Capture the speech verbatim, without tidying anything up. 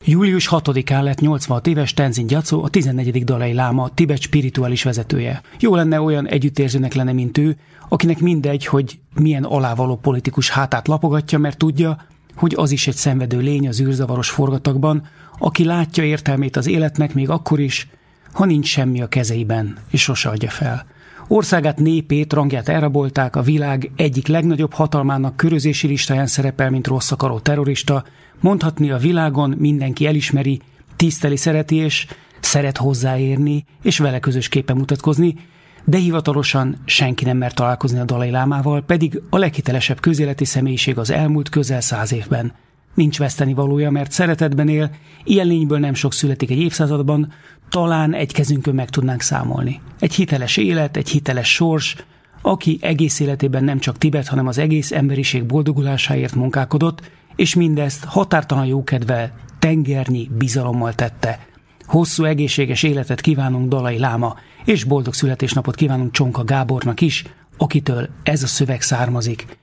július hatodikán lett nyolcvanhat éves Tenzin Gyatso, a tizennegyedik dalai láma, Tibet spirituális vezetője. Jó lenne olyan együttérzőnek lenne, mint ő, akinek mindegy, hogy milyen alávaló politikus hátát lapogatja, mert tudja, hogy az is egy szenvedő lény az űrzavaros forgatagban, aki látja értelmét az életnek még akkor is, ha nincs semmi a kezeiben, és sose adja fel. Országát, népét, rangját elrabolták, a világ egyik legnagyobb hatalmának körözési listáján szerepel, mint rossz akaró terrorista. Mondhatni, a világon mindenki elismeri, tiszteli, szereti és szeret hozzáérni, és vele közösképpen mutatkozni, de hivatalosan senki nem mer találkozni a dalai lámával, pedig a leghitelesebb közéleti személyiség az elmúlt közel száz évben. Nincs vesztenivalója, mert szeretetben él, ilyen lényből nem sok születik egy évszázadban, talán egy kezünkön meg tudnánk számolni. Egy hiteles élet, egy hiteles sors, aki egész életében nem csak Tibet, hanem az egész emberiség boldogulásáért munkálkodott, és mindezt határtalan jókedvel, tengernyi bizalommal tette. Hosszú, egészséges életet kívánunk Dalai Láma, és boldog születésnapot kívánunk Csonka Gábornak is, akitől ez a szöveg származik.